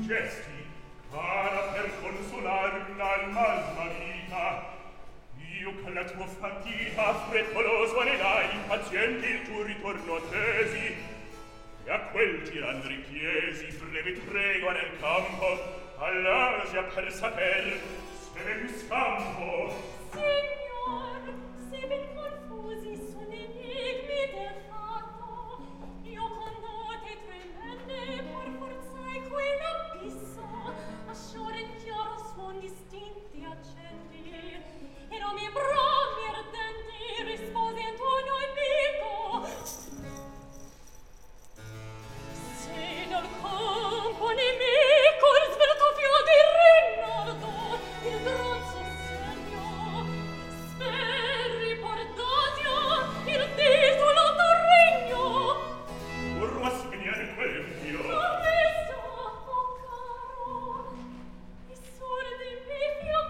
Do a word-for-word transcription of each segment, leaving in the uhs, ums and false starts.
gesti, cara per consolarla al malma vita. Io con la tua fatica frettoloso anelai, impaziente il tuo ritorno attesi, e a quel tiran richiesi breve tregua nel campo, all'Asia per saper se ben scampo. Signor, se ben confusi sono enigmi del fatto, io con note tremende por forzai quell'abisso, a sciore in chiaro suon distinti accendi, e nomi e brami ardenti risposi in tono amico. Se dal campo nemico il svelto fio di Rinaldo, il gran sostegno, sperri portatia il desolato regno. Vorrò a spegnere quell'empio. Promessa, oh caro, i sordi mi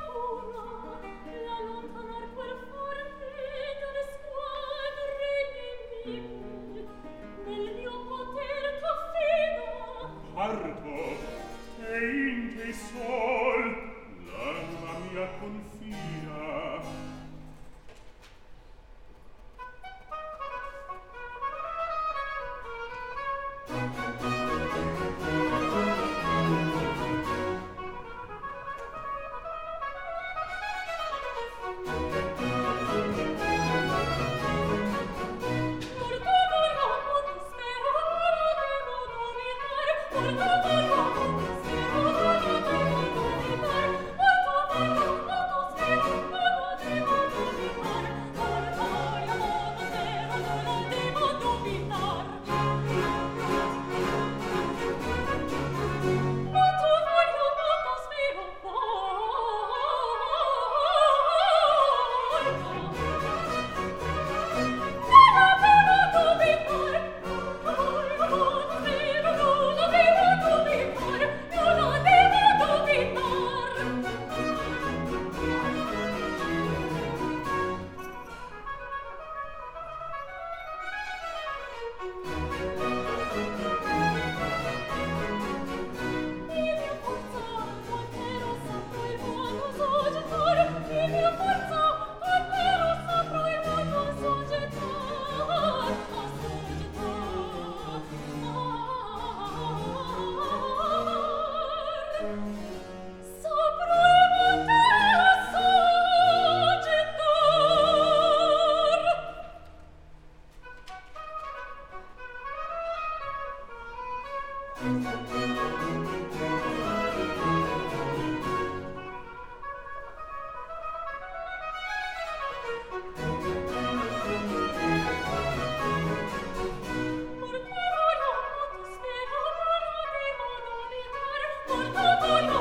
fiacura, la lontanar quel forte dalle squadre nemiche, nel mio poter t'affido. Parto, e in te sol l'anima mia confida. Porta